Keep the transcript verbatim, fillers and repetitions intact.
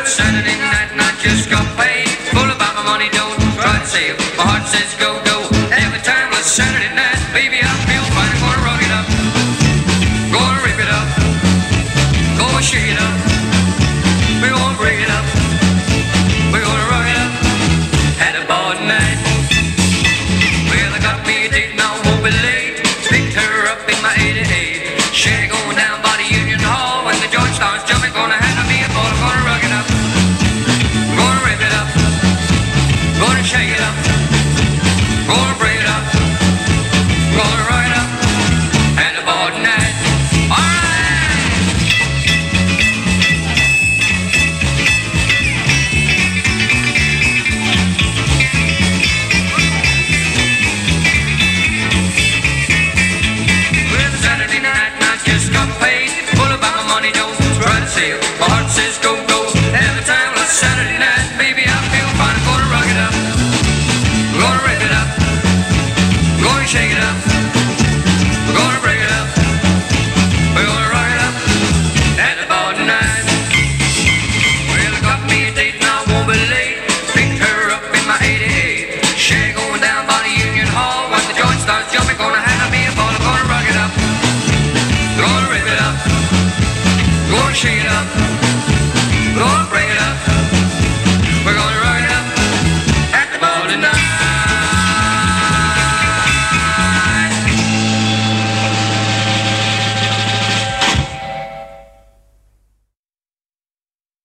Saturday night and I just got paid. Full about my money, don't try to save. My heart says go, go. Every time it's Saturday night, baby, I feel fine. I'm gonna rock it up, gonna rip it up, gonna shake it up. We're gonna break it up, we're gonna rock it up. Had a ball tonight. Well, I got me a date and I won't be late. Picked her up in my eighty-eight. She going down by the Union Hall. When the joint starts jumping, gonna have me a ball. I'm gonna rock it up, gonna rip it up, gonna shake it up, gonna break it up, gonna rock it up. Had a ball tonight. My heart says go, go. Every time it's Saturday night, baby, I feel fine. I'm gonna rock it up, we're gonna rip it up, we're gonna shake it up, we're gonna break it up, we're gonna rock it up. At the bar tonight. Well, I got me a date and I won't be late. Picked her up in my eighty-eight. She going down by the Union Hall. When the joint starts jumping, gonna have me a ball. I'm gonna rock it up, gonna rip it up, gonna shake it up.